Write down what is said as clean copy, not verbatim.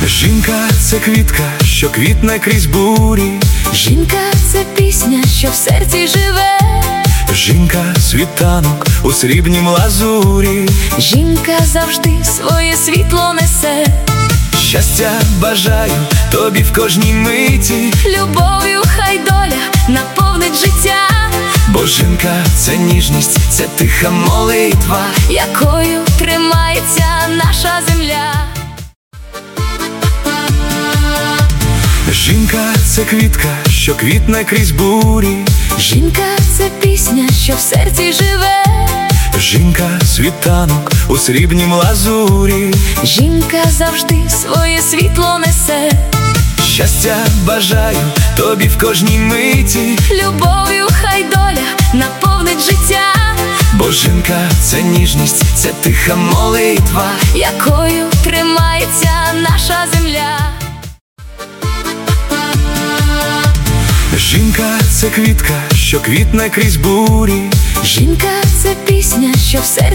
Жінка – це квітка, що квітне крізь бурі. Жінка – це пісня, що в серці живе. Жінка – світанок у срібнім лазурі. Жінка завжди своє світло несе. Щастя бажаю тобі в кожній миті. Любов'ю хай доля наповнить життя. Бо жінка – це ніжність, це тиха молитва, якою тримається наша земля. Жінка – це квітка, що квітне крізь бурі. Жінка – це пісня, що в серці живе. Жінка – світанок у срібнім лазурі. Жінка завжди своє світло несе. Щастя бажаю тобі в кожній миті. Любов'ю хай доля наповнить життя. Бо жінка – це ніжність, це тиха молитва, якою тримається наша земля. Жінка – це квітка, що квітне крізь бурі. Жінка – це пісня, що в серці